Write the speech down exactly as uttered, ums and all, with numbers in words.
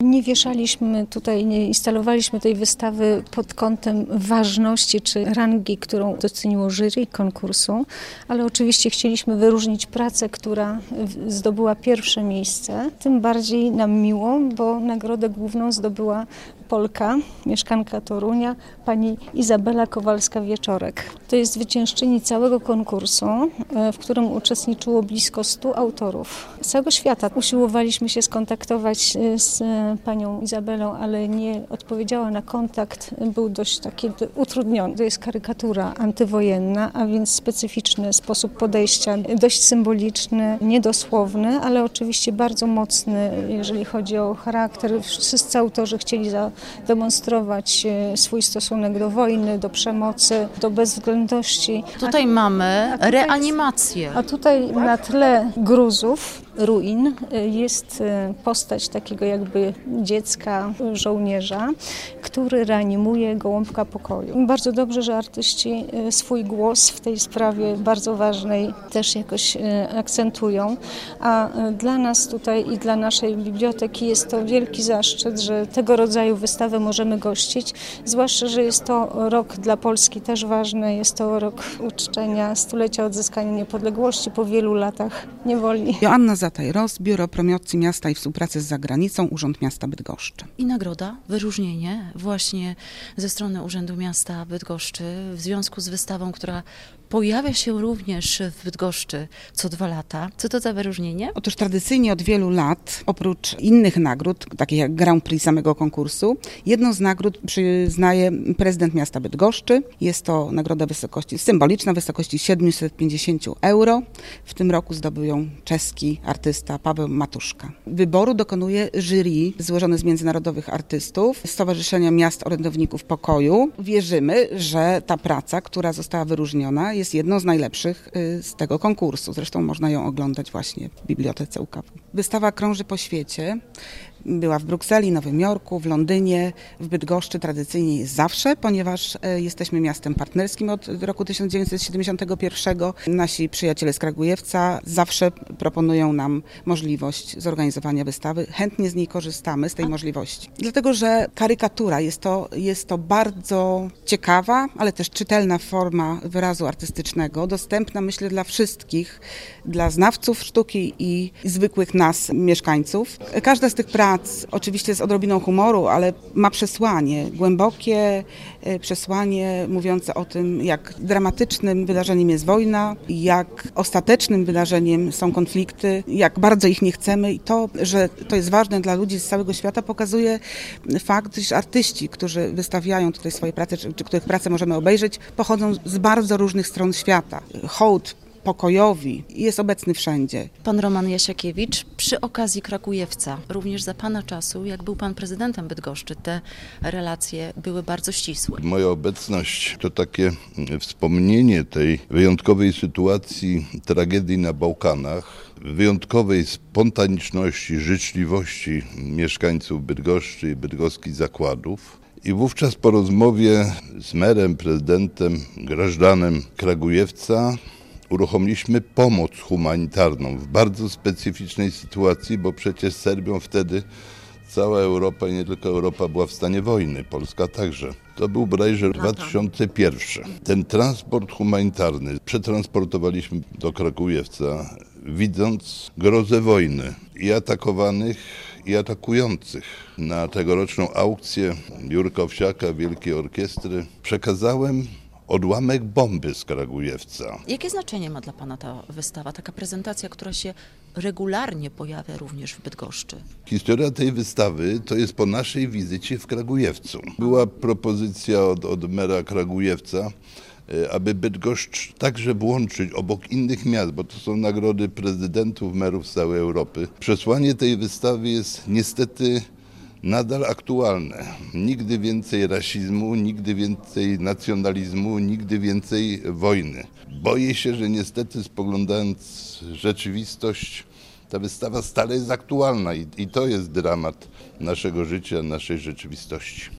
Nie wieszaliśmy tutaj, nie instalowaliśmy tej wystawy pod kątem ważności czy rangi, którą doceniło jury konkursu, ale oczywiście chcieliśmy wyróżnić pracę, która zdobyła pierwsze miejsce. Tym bardziej nam miło, bo nagrodę główną zdobyła Polka, mieszkanka Torunia, pani Izabela Kowalska-Wieczorek. To jest zwyciężczyni całego konkursu, w którym uczestniczyło blisko stu autorów z całego świata. Usiłowaliśmy się skontaktować z panią Izabelą, ale nie odpowiedziała na kontakt. Był dość taki utrudniony. To jest karykatura antywojenna, a więc specyficzny sposób podejścia, dość symboliczny, niedosłowny, ale oczywiście bardzo mocny, jeżeli chodzi o charakter. Wszyscy autorzy chcieli zademonstrować swój stosunek do wojny, do przemocy, do bezwzględności. Tutaj a, mamy a tutaj, reanimację. A tutaj na tle gruzów, ruin, jest postać takiego jakby dziecka, żołnierza, który reanimuje gołąbka pokoju. Bardzo dobrze, że artyści swój głos w tej sprawie bardzo ważnej też jakoś akcentują, a dla nas tutaj i dla naszej biblioteki jest to wielki zaszczyt, że tego rodzaju wystawę możemy gościć, zwłaszcza, że jest to rok dla Polski też ważny, jest to rok uczczenia stulecia odzyskania niepodległości po wielu latach niewoli. Joanna Zataj-Ros, Biuro Promocji Miasta i Współpracy z Zagranicą, Urząd Miasta Bydgoszczy. I nagroda, wyróżnienie właśnie ze strony Urzędu Miasta Bydgoszczy w związku z wystawą, która pojawia się również w Bydgoszczy co dwa lata. Co to za wyróżnienie? Otóż tradycyjnie od wielu lat, oprócz innych nagród, takich jak Grand Prix samego konkursu, jedną z nagród przyznaje prezydent miasta Bydgoszczy. Jest to nagroda wysokości, symboliczna, wysokości siedemset pięćdziesiąt euro. W tym roku zdobył ją czeski artysta Paweł Matuszka. Wyboru dokonuje jury złożone z międzynarodowych artystów Stowarzyszenia Miast Orędowników Pokoju. Wierzymy, że ta praca, która została wyróżniona, jest jedną z najlepszych z tego konkursu. Zresztą można ją oglądać właśnie w Bibliotece U K W. Wystawa krąży po świecie. Była w Brukseli, Nowym Jorku, w Londynie, w Bydgoszczy tradycyjnie jest zawsze, ponieważ jesteśmy miastem partnerskim od roku tysiąc dziewięćset siedemdziesiątego pierwszego. Nasi przyjaciele z Kragujewca zawsze proponują nam możliwość zorganizowania wystawy. Chętnie z niej korzystamy, z tej możliwości. Dlatego, że karykatura jest to, jest to bardzo ciekawa, ale też czytelna forma wyrazu artystycznego, dostępna myślę dla wszystkich, dla znawców sztuki i zwykłych nas, mieszkańców. Każda z tych prac oczywiście z odrobiną humoru, ale ma przesłanie, głębokie przesłanie mówiące o tym, jak dramatycznym wydarzeniem jest wojna, jak ostatecznym wydarzeniem są konflikty, jak bardzo ich nie chcemy i to, że to jest ważne dla ludzi z całego świata, pokazuje fakt, iż artyści, którzy wystawiają tutaj swoje prace, czy, czy których prace możemy obejrzeć, pochodzą z bardzo różnych stron świata. Hołd pokojowi jest obecny wszędzie. Pan Roman Jasiakiewicz, przy okazji Krakujewca, również za pana czasu, jak był pan prezydentem Bydgoszczy, te relacje były bardzo ścisłe. Moja obecność to takie wspomnienie tej wyjątkowej sytuacji, tragedii na Bałkanach, wyjątkowej spontaniczności, życzliwości mieszkańców Bydgoszczy i bydgoskich zakładów. I wówczas po rozmowie z merem, prezydentem, grażdanem Kragujewca uruchomiliśmy pomoc humanitarną w bardzo specyficznej sytuacji, bo przecież z Serbią wtedy cała Europa i nie tylko Europa była w stanie wojny, Polska także. To był bodajże dwa tysiące pierwszy. Ten transport humanitarny przetransportowaliśmy do Krakujewca, widząc grozę wojny i atakowanych, i atakujących. Na tegoroczną aukcję Jurka Owsiaka, Wielkiej Orkiestry, przekazałem odłamek bomby z Kragujewca. Jakie znaczenie ma dla pana ta wystawa, taka prezentacja, która się regularnie pojawia również w Bydgoszczy? Historia tej wystawy to jest po naszej wizycie w Kragujewcu. Była propozycja od, od mera Kragujewca, aby Bydgoszcz także włączyć obok innych miast, bo to są nagrody prezydentów, merów z całej Europy. Przesłanie tej wystawy jest niestety nadal aktualne. Nigdy więcej rasizmu, nigdy więcej nacjonalizmu, nigdy więcej wojny. Boję się, że niestety spoglądając rzeczywistość, ta wystawa stale jest aktualna i, i to jest dramat naszego życia, naszej rzeczywistości.